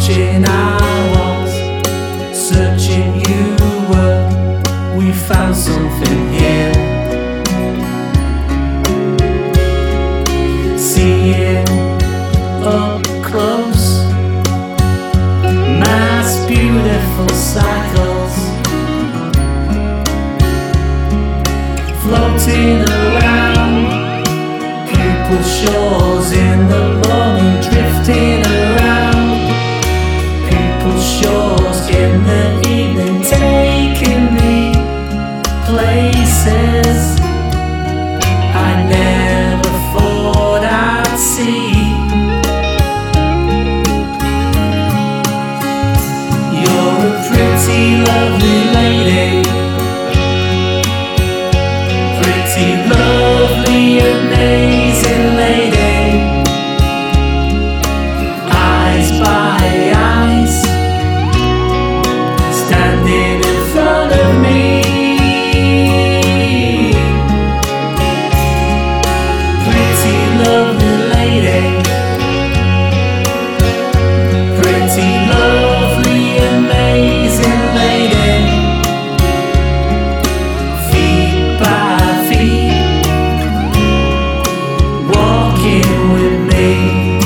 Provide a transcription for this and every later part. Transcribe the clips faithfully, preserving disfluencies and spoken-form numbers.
Searching I was, searching you were. We found something here. Seeing up close mass beautiful cycles floating around pupil shores in the morning, drifting around pupil shores in the evening, taking me places I never thought I'd see. You're a pretty lovely lady, pretty lovely amazing lady, eyes by eyes, standing in front of me. Pretty lovely lady, pretty lovely amazing lady, feet by feet, walking with me.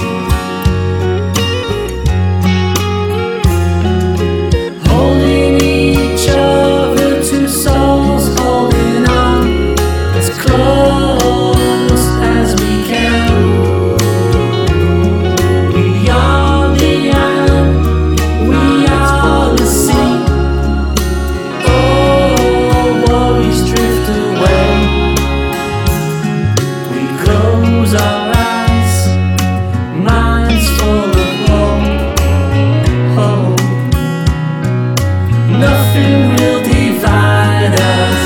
Holding each other, two souls holding on as close as we can. We are the island, we are the sea. Oh, worries drift away. We close our eyes, minds full of hope. Nothing will divide us.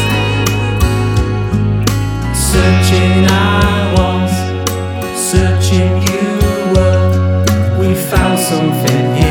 Searching I was, searching you were. We found something here.